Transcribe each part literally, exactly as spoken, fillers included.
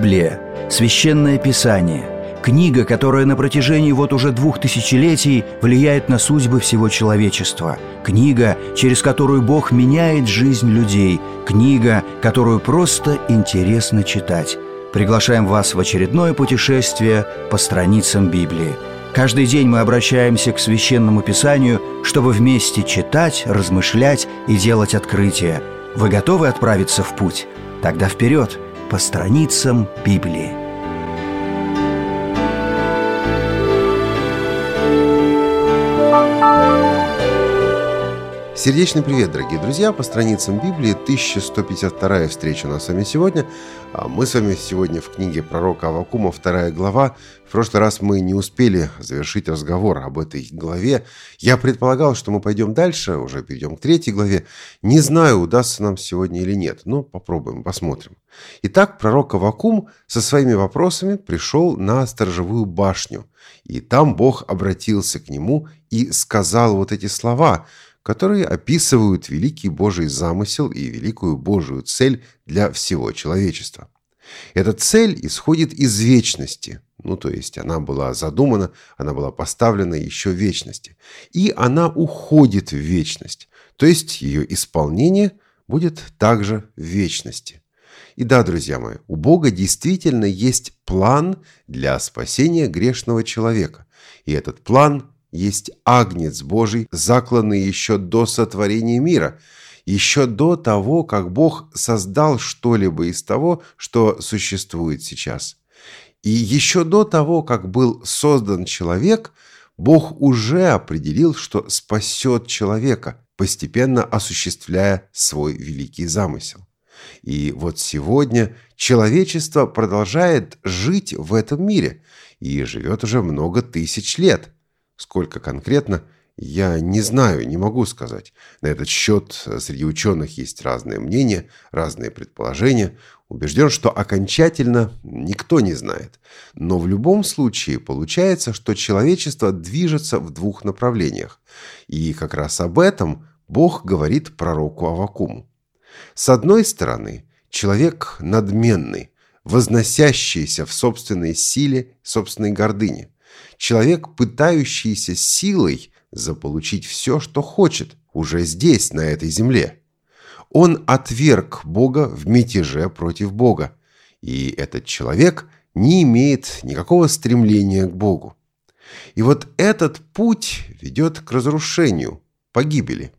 Библия – священное писание, книга, которая на протяжении вот уже двух тысячелетий влияет на судьбы всего человечества, книга, через которую Бог меняет жизнь людей, книга, которую просто интересно читать. Приглашаем вас в очередное путешествие по страницам Библии. Каждый день мы обращаемся к Священному Писанию, чтобы вместе читать, размышлять и делать открытия. Вы готовы отправиться в путь? Тогда вперед, по страницам Библии. Сердечный привет, дорогие друзья! По страницам Библии тысяча сто пятьдесят вторая встреча у нас с вами сегодня. Мы с вами сегодня в книге пророка Аввакума, вторая глава. В прошлый раз мы не успели завершить разговор об этой главе. Я предполагал, что мы пойдем дальше, уже перейдем к третьей главе. Не знаю, удастся нам сегодня или нет, но попробуем, посмотрим. Итак, пророк Аввакум со своими вопросами пришел на сторожевую башню. И там Бог обратился к нему и сказал вот эти слова, которые описывают великий Божий замысел и великую Божию цель для всего человечества. Эта цель исходит из вечности, ну то есть она была задумана, она была поставлена еще в вечности, и она уходит в вечность, то есть ее исполнение будет также в вечности. И да, друзья мои, у Бога действительно есть план для спасения грешного человека, и этот план – есть Агнец Божий, закланный еще до сотворения мира, еще до того, как Бог создал что-либо из того, что существует сейчас. И еще до того, как был создан человек, Бог уже определил, что спасет человека, постепенно осуществляя свой великий замысел. И вот сегодня человечество продолжает жить в этом мире и живет уже много тысяч лет. Сколько конкретно, я не знаю, не могу сказать. На этот счет среди ученых есть разные мнения, разные предположения. Убежден, что окончательно никто не знает. Но в любом случае получается, что человечество движется в двух направлениях. И как раз об этом Бог говорит пророку Аввакуму. С одной стороны, человек надменный, возносящийся в собственной силе, собственной гордыне. Человек, пытающийся силой заполучить все, что хочет, уже здесь, на этой земле. Он отверг Бога в мятеже против Бога, и этот человек не имеет никакого стремления к Богу. И вот этот путь ведет к разрушению, погибели.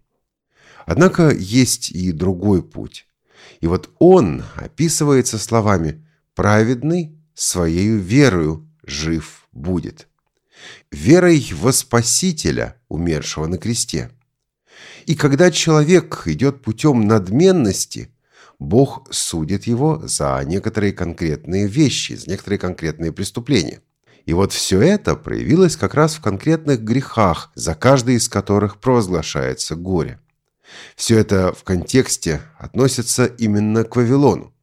Однако есть и другой путь. И вот он описывается словами «праведный своею верою жив будет». Верой во Спасителя, умершего на кресте. И когда человек идет путем надменности, Бог судит его за некоторые конкретные вещи, за некоторые конкретные преступления. И вот все это проявилось как раз в конкретных грехах, за каждый из которых провозглашается горе. Все это в контексте относится именно к Вавилону.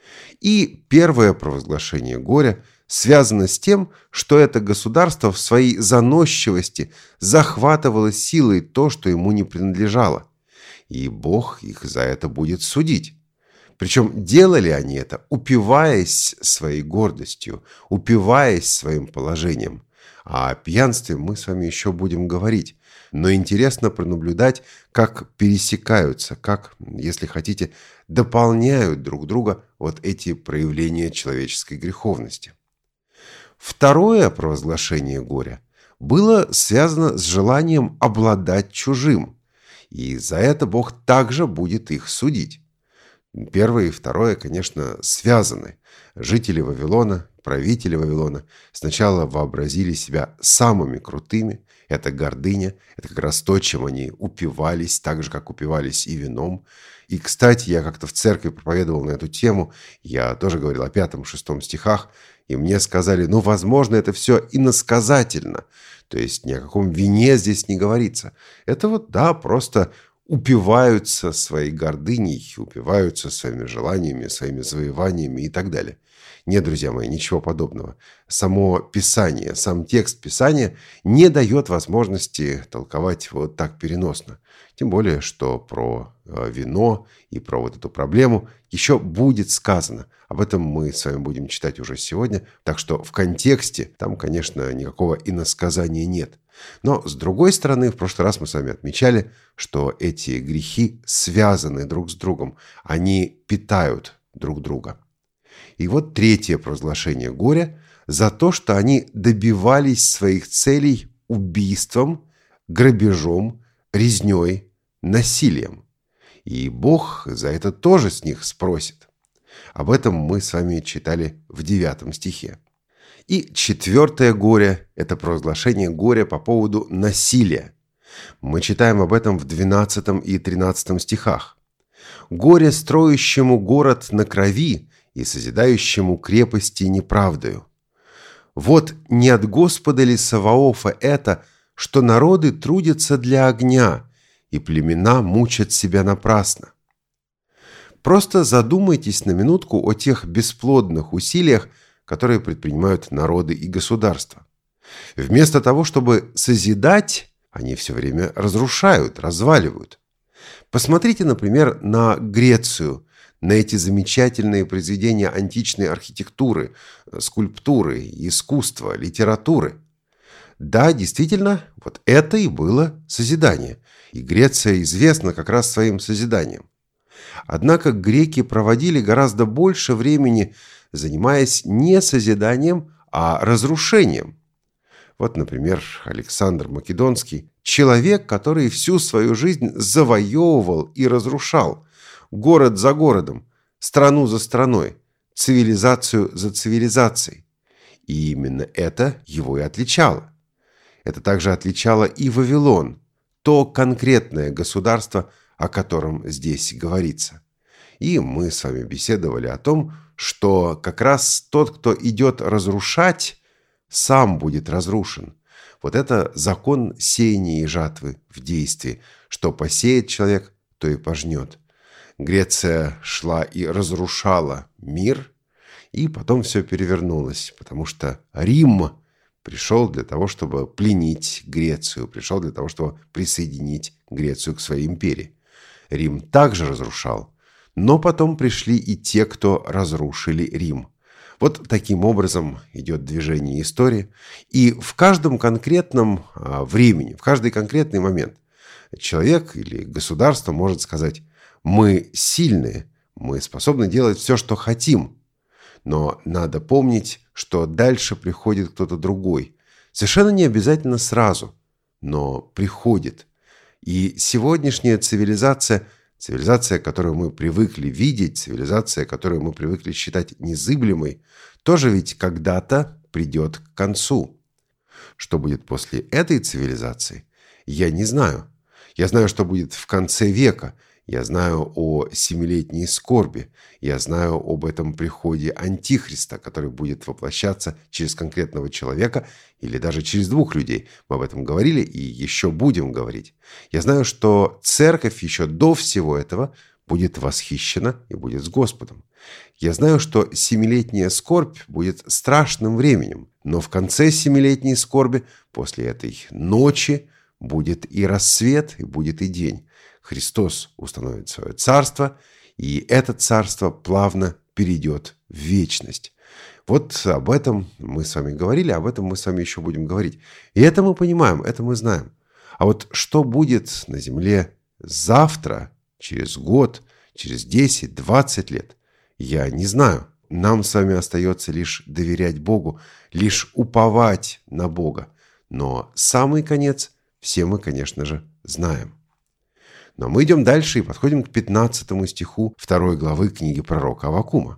И первое провозглашение горя связано с тем, что это государство в своей заносчивости захватывало силой то, что ему не принадлежало. И Бог их за это будет судить. Причем делали они это, упиваясь своей гордостью, упиваясь своим положением. А о пьянстве мы с вами еще будем говорить. Но интересно пронаблюдать, как пересекаются, как, если хотите, дополняют друг друга вот эти проявления человеческой греховности. Второе провозглашение горя было связано с желанием обладать чужим, и за это Бог также будет их судить. Первое и второе, конечно, связаны. Жители Вавилона, правители Вавилона сначала вообразили себя самыми крутыми. Это гордыня, это как раз то, чем они упивались, так же, как упивались и вином. И, кстати, я как-то в церкви проповедовал на эту тему, я тоже говорил о пятом-шестом стихах, и мне сказали, ну, возможно, это все иносказательно, то есть ни о каком вине здесь не говорится. Это вот, да, просто упиваются своей гордыней, упиваются своими желаниями, своими завоеваниями и так далее. Нет, друзья мои, ничего подобного. Само Писание, сам текст Писания не дает возможности толковать вот так переносно. Тем более, что про вино и про вот эту проблему еще будет сказано. Об этом мы с вами будем читать уже сегодня. Так что в контексте там, конечно, никакого иносказания нет. Но, с другой стороны, в прошлый раз мы с вами отмечали, что эти грехи связаны друг с другом. Они питают друг друга. И вот третье провозглашение горя за то, что они добивались своих целей убийством, грабежом, резней, насилием. И Бог за это тоже с них спросит. Об этом мы с вами читали в девятом стихе. И четвертое горе – это провозглашение горя по поводу насилия. Мы читаем об этом в двенадцатом и тринадцатом стихах. «Горе строящему город на крови и созидающему крепости неправдою. Вот не от Господа ли Саваофа это, что народы трудятся для огня, и племена мучат себя напрасно». Просто задумайтесь на минутку о тех бесплодных усилиях, которые предпринимают народы и государства. Вместо того, чтобы созидать, они все время разрушают, разваливают. Посмотрите, например, на Грецию, на эти замечательные произведения античной архитектуры, скульптуры, искусства, литературы. Да, действительно, вот это и было созидание. И Греция известна как раз своим созиданием. Однако греки проводили гораздо больше времени, занимаясь не созиданием, а разрушением. Вот, например, Александр Македонский, человек, который всю свою жизнь завоевывал и разрушал, город за городом, страну за страной, цивилизацию за цивилизацией. И именно это его и отличало. Это также отличало и Вавилон, то конкретное государство, о котором здесь говорится. И мы с вами беседовали о том, что как раз тот, кто идет разрушать, сам будет разрушен. Вот это закон сеяния и жатвы в действии. Что посеет человек, то и пожнет. Греция шла и разрушала мир, и потом все перевернулось, потому что Рим пришел для того, чтобы пленить Грецию, пришел для того, чтобы присоединить Грецию к своей империи. Рим также разрушал, но потом пришли и те, кто разрушили Рим. Вот таким образом идет движение истории. И в каждом конкретном времени, в каждый конкретный момент человек или государство может сказать: мы сильные, мы способны делать все, что хотим. Но надо помнить, что дальше приходит кто-то другой. Совершенно не обязательно сразу, но приходит. И сегодняшняя цивилизация, цивилизация, которую мы привыкли видеть, цивилизация, которую мы привыкли считать незыблемой, тоже ведь когда-то придет к концу. Что будет после этой цивилизации, я не знаю. Я знаю, что будет в конце века. Я знаю о семилетней скорби. Я знаю об этом приходе Антихриста, который будет воплощаться через конкретного человека или даже через двух людей. Мы об этом говорили и еще будем говорить. Я знаю, что церковь еще до всего этого будет восхищена и будет с Господом. Я знаю, что семилетняя скорбь будет страшным временем, но в конце семилетней скорби, после этой ночи, будет и рассвет, и будет и день. Христос установит свое царство, и это царство плавно перейдет в вечность. Вот об этом мы с вами говорили, об этом мы с вами еще будем говорить. И это мы понимаем, это мы знаем. А вот что будет на земле завтра, через год, через десять, двадцать лет, я не знаю. Нам с вами остается лишь доверять Богу, лишь уповать на Бога. Но самый конец все мы, конечно же, знаем. Но мы идем дальше и подходим к пятнадцатому стиху второй главы книги пророка Аввакума.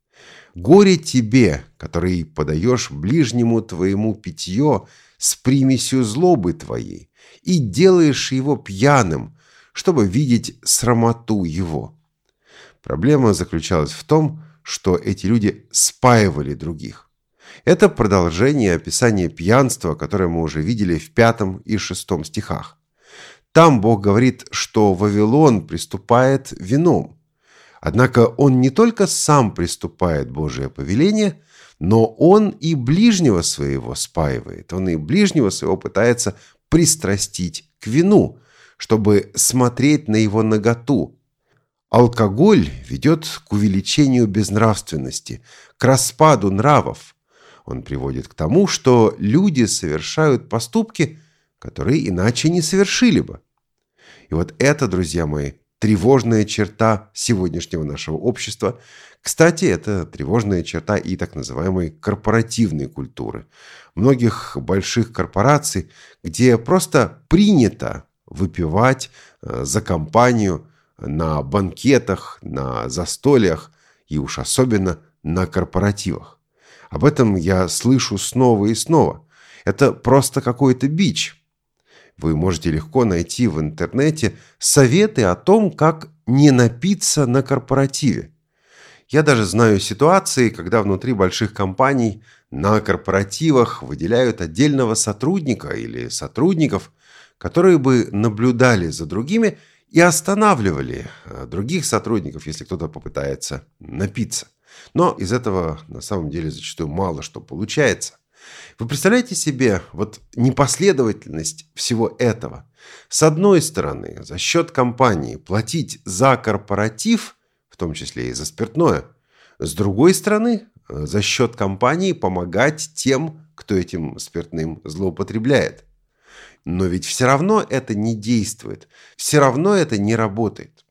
«Горе тебе, который подаешь ближнему твоему питье с примесью злобы твоей и делаешь его пьяным, чтобы видеть срамоту его». Проблема заключалась в том, что эти люди спаивали других. Это продолжение описания пьянства, которое мы уже видели в пятом и шестом стихах. Там Бог говорит, что Вавилон приступает вином. Однако он не только сам приступает Божие повеление, но он и ближнего своего спаивает. Он и ближнего своего пытается пристрастить к вину, чтобы смотреть на его наготу. Алкоголь ведет к увеличению безнравственности, к распаду нравов. Он приводит к тому, что люди совершают поступки, которые иначе не совершили бы. И вот это, друзья мои, тревожная черта сегодняшнего нашего общества. Кстати, это тревожная черта и так называемой корпоративной культуры. Многих больших корпораций, где просто принято выпивать за компанию на банкетах, на застольях и уж особенно на корпоративах. Об этом я слышу снова и снова. Это просто какой-то бич. Вы можете легко найти в интернете советы о том, как не напиться на корпоративе. Я даже знаю ситуации, когда внутри больших компаний на корпоративах выделяют отдельного сотрудника или сотрудников, которые бы наблюдали за другими и останавливали других сотрудников, если кто-то попытается напиться. Но из этого на самом деле зачастую мало что получается. Вы представляете себе вот непоследовательность всего этого? С одной стороны, за счет компании платить за корпоратив, в том числе и за спиртное. С другой стороны, за счет компании помогать тем, кто этим спиртным злоупотребляет. Но ведь все равно это не действует, все равно это не работает.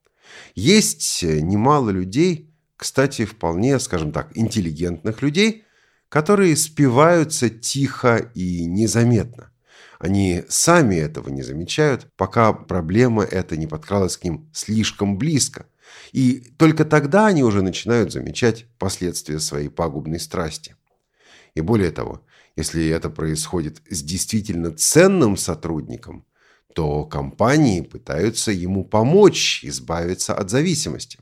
Есть немало людей, кстати, вполне, скажем так, интеллигентных людей, которые спиваются тихо и незаметно. Они сами этого не замечают, пока проблема эта не подкралась к ним слишком близко. И только тогда они уже начинают замечать последствия своей пагубной страсти. И более того, если это происходит с действительно ценным сотрудником, то компании пытаются ему помочь избавиться от зависимости.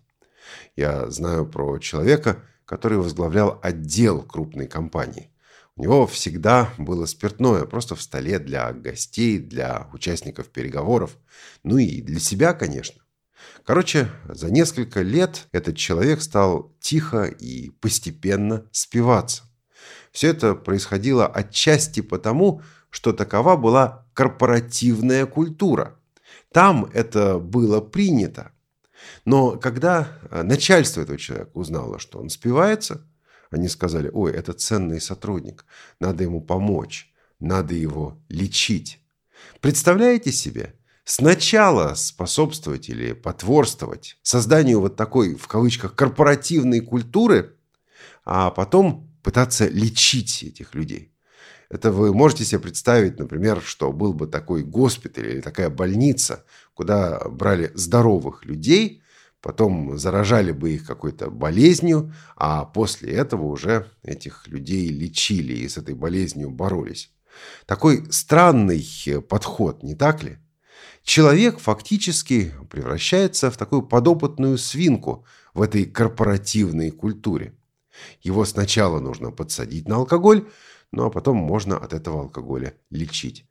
Я знаю про человека, который возглавлял отдел крупной компании. У него всегда было спиртное, просто в столе для гостей, для участников переговоров, ну и для себя, конечно. Короче, за несколько лет этот человек стал тихо и постепенно спиваться. Все это происходило отчасти потому, что такова была корпоративная культура. Там это было принято. Но когда начальство этого человека узнало, что он спивается, они сказали: ой, это ценный сотрудник, надо ему помочь, надо его лечить. Представляете себе? Сначала способствовать или потворствовать созданию вот такой, в кавычках, корпоративной культуры, а потом пытаться лечить этих людей. Это вы можете себе представить, например, что был бы такой госпиталь или такая больница, куда брали здоровых людей, потом заражали бы их какой-то болезнью, а после этого уже этих людей лечили и с этой болезнью боролись. Такой странный подход, не так ли? Человек фактически превращается в такую подопытную свинку в этой корпоративной культуре. Его сначала нужно подсадить на алкоголь, ну а потом можно от этого алкоголя лечить.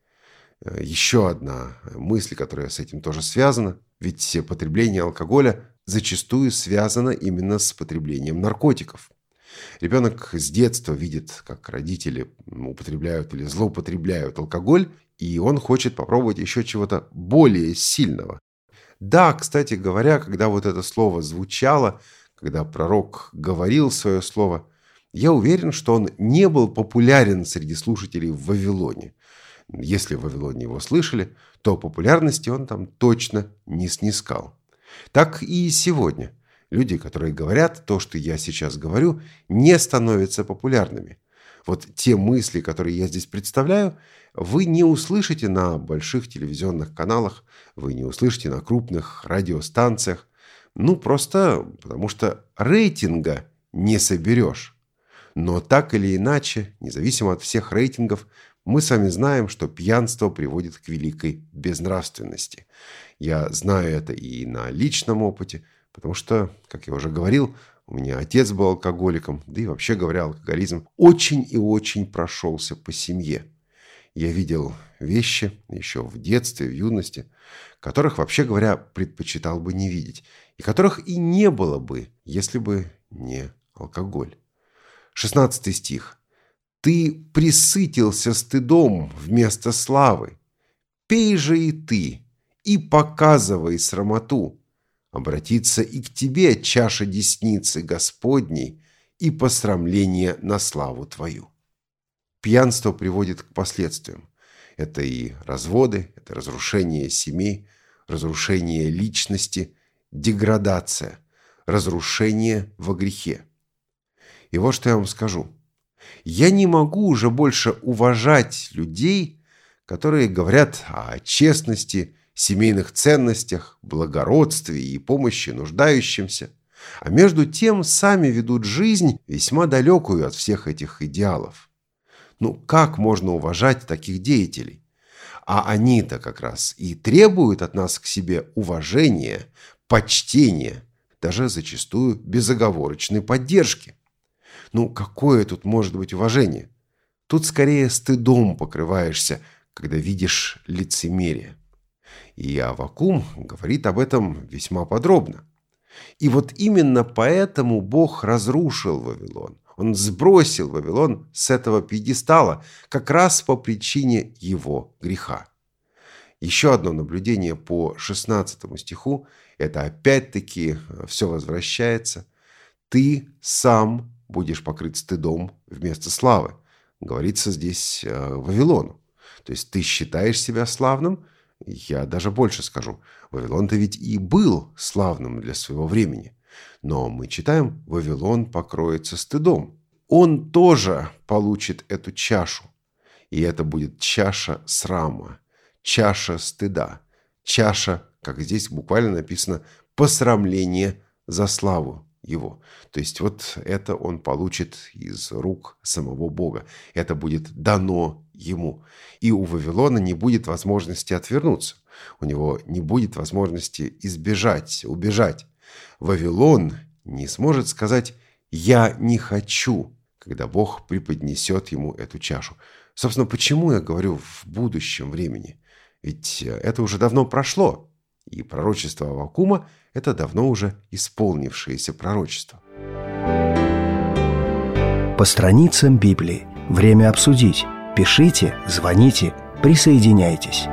Еще одна мысль, которая с этим тоже связана, ведь потребление алкоголя зачастую связано именно с потреблением наркотиков. Ребенок с детства видит, как родители употребляют или злоупотребляют алкоголь, и он хочет попробовать еще чего-то более сильного. Да, кстати говоря, когда вот это слово звучало, когда пророк говорил свое слово, я уверен, что он не был популярен среди слушателей в Вавилоне. Если в Вавилоне его слышали, то популярности он там точно не снискал. Так и сегодня. Люди, которые говорят то, что я сейчас говорю, не становятся популярными. Вот те мысли, которые я здесь представляю, вы не услышите на больших телевизионных каналах, вы не услышите на крупных радиостанциях. Ну, просто потому что рейтинга не соберешь. Но так или иначе, независимо от всех рейтингов, мы с вами знаем, что пьянство приводит к великой безнравственности. Я знаю это и на личном опыте, потому что, как я уже говорил, у меня отец был алкоголиком, да и вообще говоря, алкоголизм очень и очень прошелся по семье. Я видел вещи еще в детстве, в юности, которых, вообще говоря, предпочитал бы не видеть, и которых и не было бы, если бы не алкоголь. шестнадцатый стих. «Ты пресытился стыдом вместо славы. Пей же и ты, и показывай срамоту. Обратится и к тебе чаша десницы Господней и посрамление на славу твою». Пьянство приводит к последствиям. Это и разводы, это разрушение семей, разрушение личности, деградация, разрушение во грехе. И вот что я вам скажу. Я не могу уже больше уважать людей, которые говорят о честности, семейных ценностях, благородстве и помощи нуждающимся, а между тем сами ведут жизнь весьма далекую от всех этих идеалов. Ну, как можно уважать таких деятелей? А они-то как раз и требуют от нас к себе уважения, почтения, даже зачастую безоговорочной поддержки. Ну, какое тут может быть уважение? Тут скорее стыдом покрываешься, когда видишь лицемерие. И Аввакум говорит об этом весьма подробно. И вот именно поэтому Бог разрушил Вавилон. Он сбросил Вавилон с этого пьедестала как раз по причине его греха. Еще одно наблюдение по шестнадцатому стиху. Это опять-таки все возвращается. «Ты сам будешь покрыт стыдом вместо славы». Говорится здесь Вавилону. То есть ты считаешь себя славным? Я даже больше скажу. Вавилон-то ведь и был славным для своего времени. Но мы читаем: «Вавилон покроется стыдом». Он тоже получит эту чашу. И это будет чаша срама, чаша стыда, чаша, как здесь буквально написано, посрамление за славу его. То есть вот это он получит из рук самого Бога. Это будет дано ему. И у Вавилона не будет возможности отвернуться. У него не будет возможности избежать, убежать. Вавилон не сможет сказать «я не хочу», когда Бог преподнесет ему эту чашу. Собственно, почему я говорю в будущем времени? Ведь это уже давно прошло. И пророчество Аввакума – это давно уже исполнившееся пророчество. По страницам Библии. Время обсудить. Пишите, звоните, присоединяйтесь.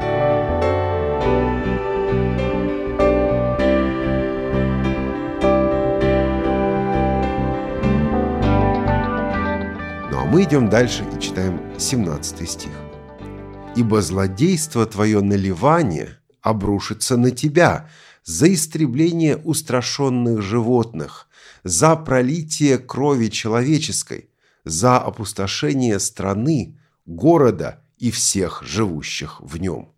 Ну а мы идем дальше и читаем семнадцатый стих. «Ибо злодейство твое наливание обрушится на тебя за истребление устрашенных животных, за пролитие крови человеческой, за опустошение страны, города и всех живущих в нем».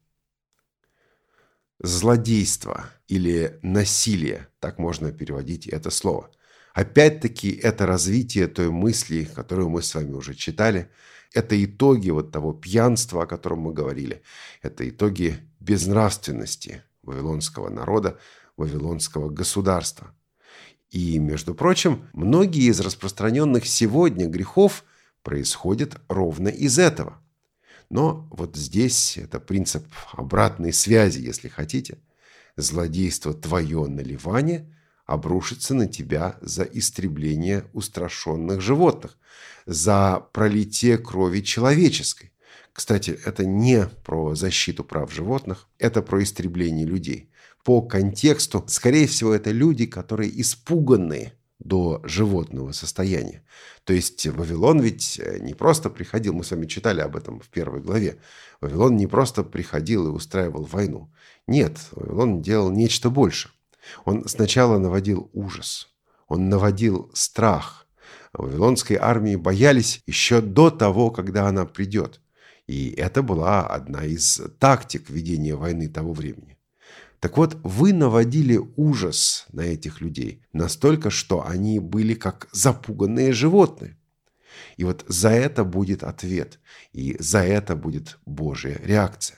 Злодейство или насилие, так можно переводить это слово. Опять-таки, это развитие той мысли, которую мы с вами уже читали. Это итоги вот того пьянства, о котором мы говорили. Это итоги безнравственности вавилонского народа, вавилонского государства. И, между прочим, многие из распространенных сегодня грехов происходят ровно из этого. Но вот здесь это принцип обратной связи, если хотите. Злодейство твое наливание обрушится на тебя за истребление устрашенных животных, за пролитие крови человеческой. Кстати, это не про защиту прав животных, это про истребление людей. По контексту, скорее всего, это люди, которые испуганные до животного состояния. То есть Вавилон ведь не просто приходил, мы с вами читали об этом в первой главе, Вавилон не просто приходил и устраивал войну. Нет, Вавилон делал нечто больше. Он сначала наводил ужас, он наводил страх. Вавилонской армии боялись еще до того, когда она придет. И это была одна из тактик ведения войны того времени. Так вот, вы наводили ужас на этих людей настолько, что они были как запуганные животные. И вот за это будет ответ, и за это будет Божья реакция.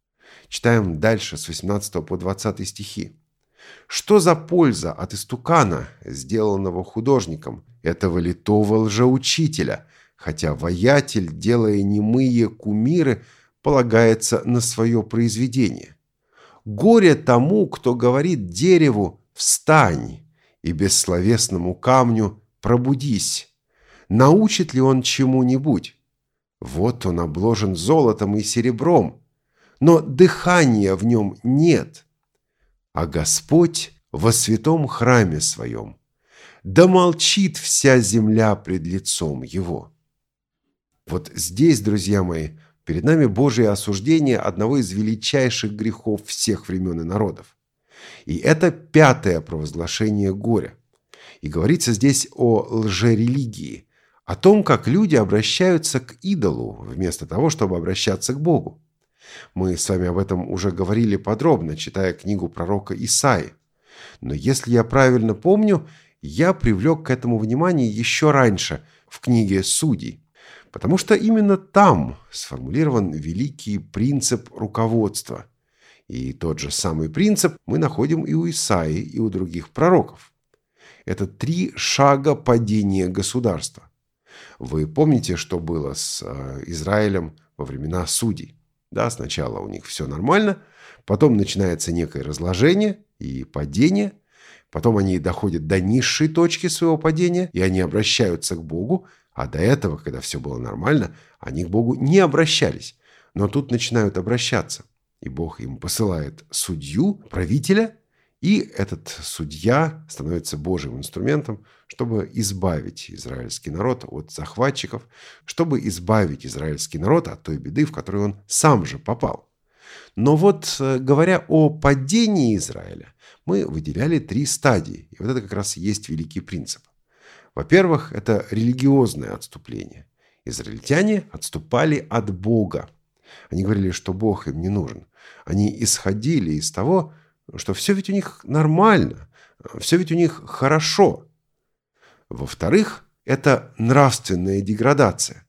Читаем дальше с восемнадцатого по двадцатый стихи. «Что за польза от истукана, сделанного художником, этого литого лжеучителя, хотя воятель, делая немые кумиры, полагается на свое произведение? Горе тому, кто говорит дереву «встань» и бессловесному камню «пробудись». Научит ли он чему-нибудь? Вот он обложен золотом и серебром, но дыхания в нем нет. А Господь во святом храме своем. Да молчит вся земля пред лицом его». Вот здесь, друзья мои, перед нами Божие осуждение одного из величайших грехов всех времен и народов. И это пятое провозглашение горя. И говорится здесь о лжерелигии, о том, как люди обращаются к идолу, вместо того, чтобы обращаться к Богу. Мы с вами об этом уже говорили подробно, читая книгу пророка Исаии. Но если я правильно помню, я привлек к этому внимание еще раньше, в книге Судей. Потому что именно там сформулирован великий принцип руководства. И тот же самый принцип мы находим и у Исаии, и у других пророков. Это три шага падения государства. Вы помните, что было с Израилем во времена судей? Да, сначала у них все нормально, потом начинается некое разложение и падение, потом они доходят до низшей точки своего падения, и они обращаются к Богу, а до этого, когда все было нормально, они к Богу не обращались. Но тут начинают обращаться, и Бог им посылает судью, правителя, и этот судья становится Божьим инструментом, чтобы избавить израильский народ от захватчиков, чтобы избавить израильский народ от той беды, в которую он сам же попал. Но вот, говоря о падении Израиля, мы выделяли три стадии, и вот это как раз и есть великий принцип. Во-первых, это религиозное отступление. Израильтяне отступали от Бога. Они говорили, что Бог им не нужен. Они исходили из того, что все ведь у них нормально, все ведь у них хорошо. Во-вторых, это нравственная деградация.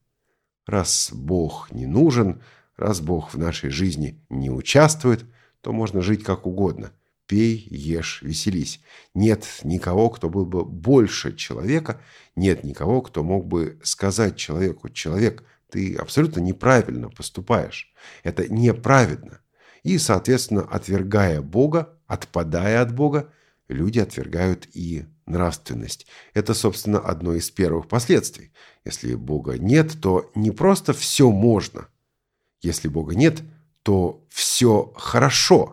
Раз Бог не нужен, раз Бог в нашей жизни не участвует, то можно жить как угодно. Пей, ешь, веселись. Нет никого, кто был бы больше человека, нет никого, кто мог бы сказать человеку: «Человек, ты абсолютно неправильно поступаешь. Это неправедно». И, соответственно, отвергая Бога, отпадая от Бога, люди отвергают и нравственность. Это, собственно, одно из первых последствий. Если Бога нет, то не просто все можно. Если Бога нет, то все хорошо.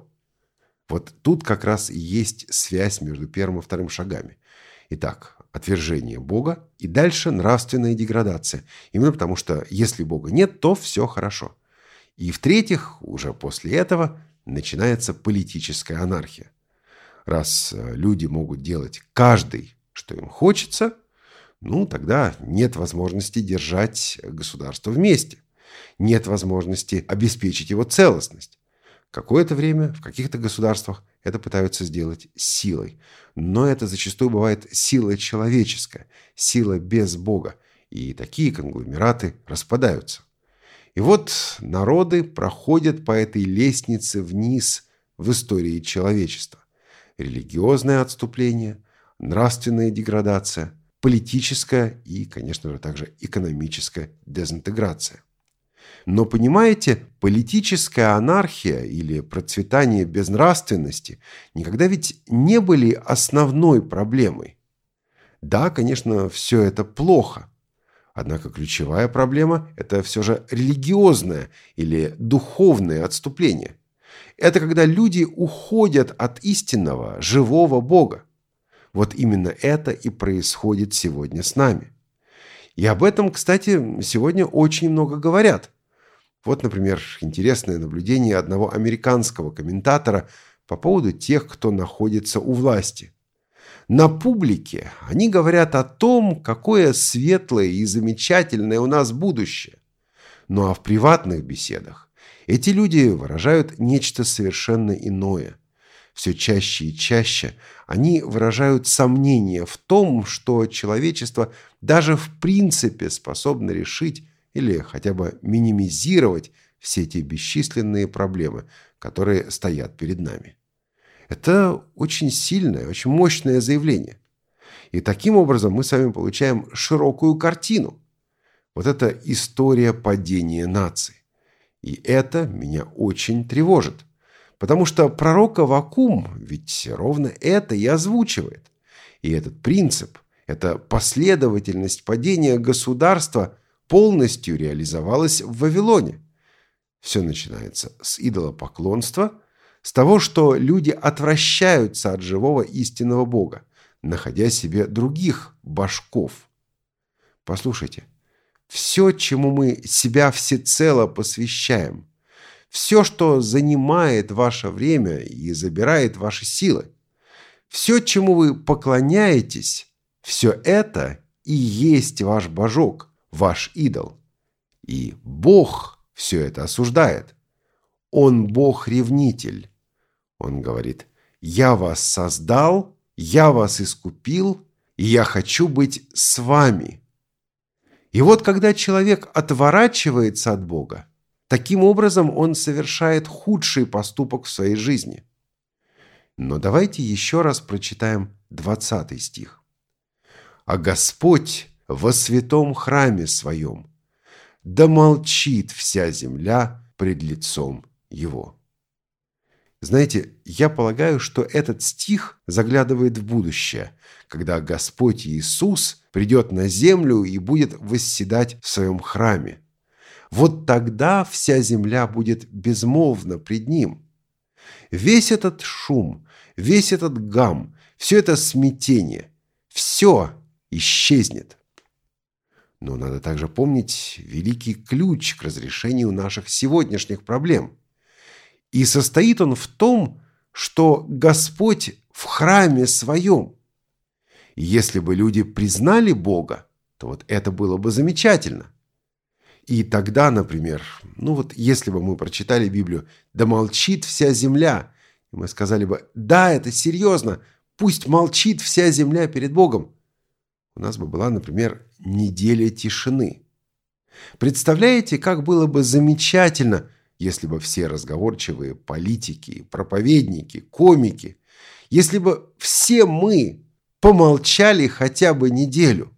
Вот тут как раз и есть связь между первым и вторым шагами. Итак, отвержение Бога и дальше нравственная деградация. Именно потому что если Бога нет, то все хорошо. И в-третьих, уже после этого начинается политическая анархия. Раз люди могут делать каждый, что им хочется, ну тогда нет возможности держать государство вместе. Нет возможности обеспечить его целостность. Какое-то время в каких-то государствах это пытаются сделать силой. Но это зачастую бывает сила человеческая, сила без Бога. И такие конгломераты распадаются. И вот народы проходят по этой лестнице вниз в истории человечества. Религиозное отступление, нравственная деградация, политическая и, конечно же, также экономическая дезинтеграция. Но, понимаете, политическая анархия или процветание безнравственности никогда ведь не были основной проблемой. Да, конечно, все это плохо. Однако ключевая проблема – это все же религиозное или духовное отступление. Это когда люди уходят от истинного, живого Бога. Вот именно это и происходит сегодня с нами. И об этом, кстати, сегодня очень много говорят. Вот, например, интересное наблюдение одного американского комментатора по поводу тех, кто находится у власти. На публике они говорят о том, какое светлое и замечательное у нас будущее. Ну а в приватных беседах эти люди выражают нечто совершенно иное. Все чаще и чаще они выражают сомнение в том, что человечество даже в принципе способно решить или хотя бы минимизировать все те бесчисленные проблемы, которые стоят перед нами. Это очень сильное, очень мощное заявление. И таким образом мы с вами получаем широкую картину. Вот это история падения наций. И это меня очень тревожит. Потому что пророк Аввакум ведь ровно это и озвучивает. И этот принцип, эта последовательность падения государства полностью реализовалась в Вавилоне. Все начинается с идолопоклонства, с того, что люди отвращаются от живого истинного Бога, находя себе других божков. Послушайте, все, чему мы себя всецело посвящаем, все, что занимает ваше время и забирает ваши силы, все, чему вы поклоняетесь, все это и есть ваш божок, ваш идол. И Бог все это осуждает. Он Бог-ревнитель. Он говорит: «Я вас создал, я вас искупил, и я хочу быть с вами». И вот когда человек отворачивается от Бога, таким образом он совершает худший поступок в своей жизни. Но давайте еще раз прочитаем двадцатый стих. «А Господь во святом храме своем, да молчит вся земля пред лицом Его». Знаете, я полагаю, что этот стих заглядывает в будущее, когда Господь Иисус придет на землю и будет восседать в своем храме. Вот тогда вся земля будет безмолвна пред Ним. Весь этот шум, весь этот гам, все это смятение, все исчезнет. Но надо также помнить великий ключ к разрешению наших сегодняшних проблем. И состоит он в том, что Господь в храме своем. И если бы люди признали Бога, то вот это было бы замечательно. И тогда, например, ну вот если бы мы прочитали Библию «Да молчит вся земля», и мы сказали бы «Да, это серьезно, пусть молчит вся земля перед Богом», у нас бы была, например, неделя тишины. Представляете, как было бы замечательно, если бы все разговорчивые политики, проповедники, комики, если бы все мы помолчали хотя бы неделю.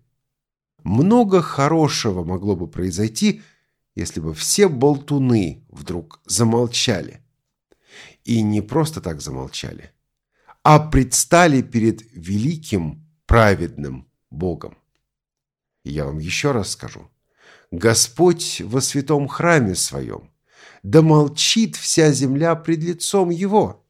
Много хорошего могло бы произойти, если бы все болтуны вдруг замолчали. И не просто так замолчали, а предстали перед великим праведным Богом. И я вам еще раз скажу. Господь во святом храме своем, да молчит вся земля пред лицом Его.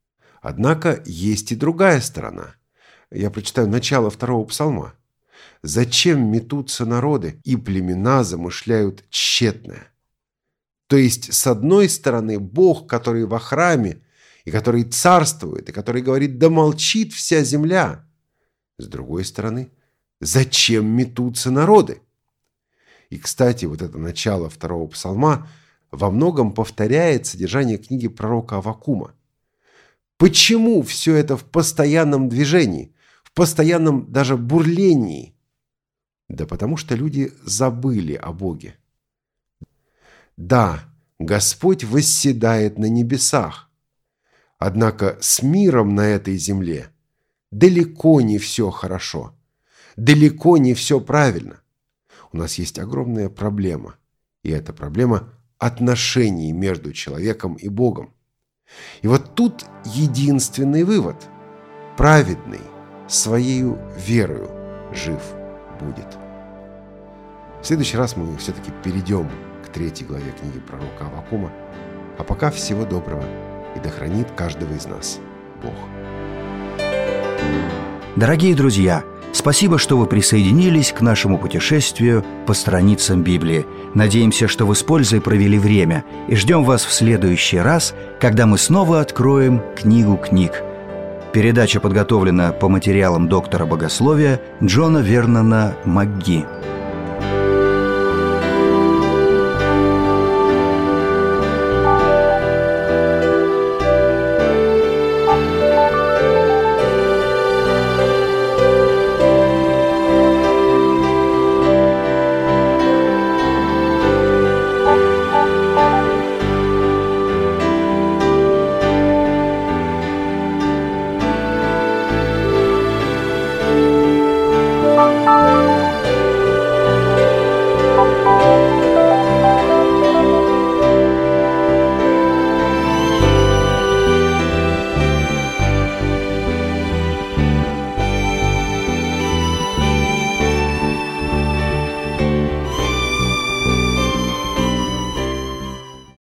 Однако есть и другая сторона. Я прочитаю начало второго псалма. «Зачем метутся народы, и племена замышляют тщетное?» То есть, с одной стороны, Бог, который во храме, и который царствует, и который говорит «да молчит вся земля». С другой стороны, зачем метутся народы? И, кстати, вот это начало второго псалма во многом повторяет содержание книги пророка Аввакума. Почему все это в постоянном движении, в постоянном даже бурлении? Да потому что люди забыли о Боге. Да, Господь восседает на небесах, однако с миром на этой земле далеко не все хорошо, далеко не все правильно. У нас есть огромная проблема, и эта проблема отношений между человеком и Богом. И вот тут единственный вывод. Праведный своею верою жив будет. В следующий раз мы все-таки перейдем к третьей главе книги пророка Аввакума. А пока всего доброго, и да хранит каждого из нас Бог. Дорогие друзья, спасибо, что вы присоединились к нашему путешествию по страницам Библии. Надеемся, что вы с пользой провели время, и ждем вас в следующий раз, когда мы снова откроем книгу книг. Передача подготовлена по материалам доктора богословия Джона Вернона МакГи.